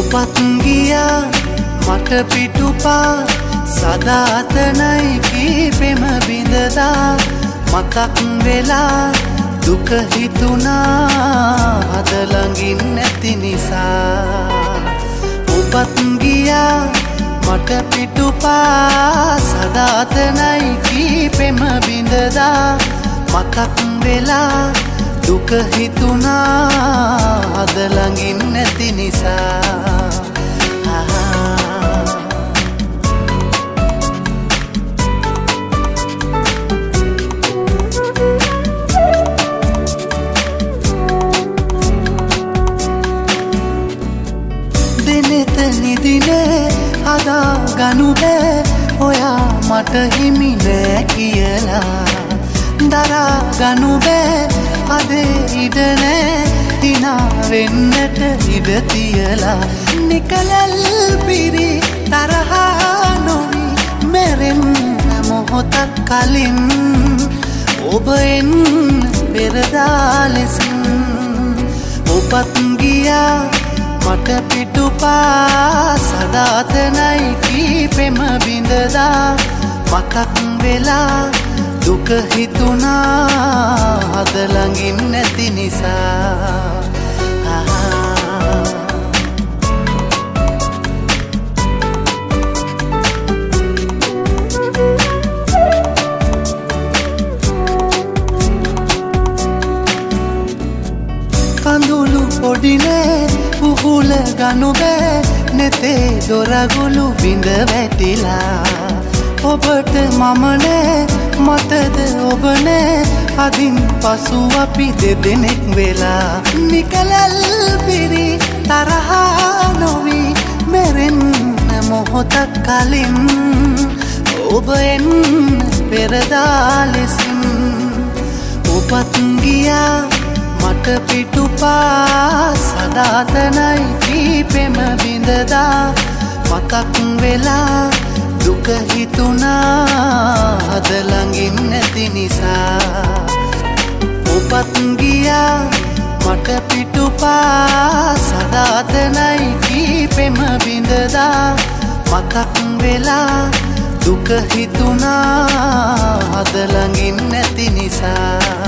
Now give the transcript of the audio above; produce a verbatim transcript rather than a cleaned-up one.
ඔබත් ගියා මට පිටුපා සදාතනයි කීපෙම බිඳදා මතක් වෙලා දුක හිතුණා අද ළඟින් නැති නිසා ඔබත් ගියා මට පිටුපා සදාතනයි කීපෙම බිඳදා මතක් වෙලා දුක හිතුණා අද ළඟින් නැති නිසා දිනෙත නිදිනේ හදා ගනු බෑ ඔයා මට හිමි නෑ කියලා දරා ගනු බෑ අදේ ඉඩ නෑ හිනා වෙන්නට ඉඩ තියලා නිකලල් පිරි තරහා නොවි මැරෙන්න මොහොතක් කලින් ඔබ එන්න පෙරදා ලෙසින් ඔබත් ගියා මට පිටුපා සදාතනයි කීපෙම බිඳදා මතක් වෙලා දුක හිතුණා අද ළඟින් නැති නිසා කඳුළු පොඩිනේ උහුල ගනු බෑ නෙතේ දොරගුළු බිඳ වැටිලා ඔබට මම නෑ මතද ඔබ නෑ අදින් පසු අපි දෙදෙනෙක් වෙලා නිකලල් පිරි තරහා නොවි මැරෙන්න මොහොතක් කලින් ඔබ එන්න පෙරදා ලෙසින් ඔබත් ගියා මට පිටුපා සදාතනයි කීපෙම බිඳදා මතක් වෙලා දුක හිතුණා අද ළඟින් නැති නිසා ඔබත් ගියා මට පිටුපා සදාතනයි කීපෙම බිඳදා මතක් වෙලා දුක හිතුණා අද ළඟින් නැති නිසා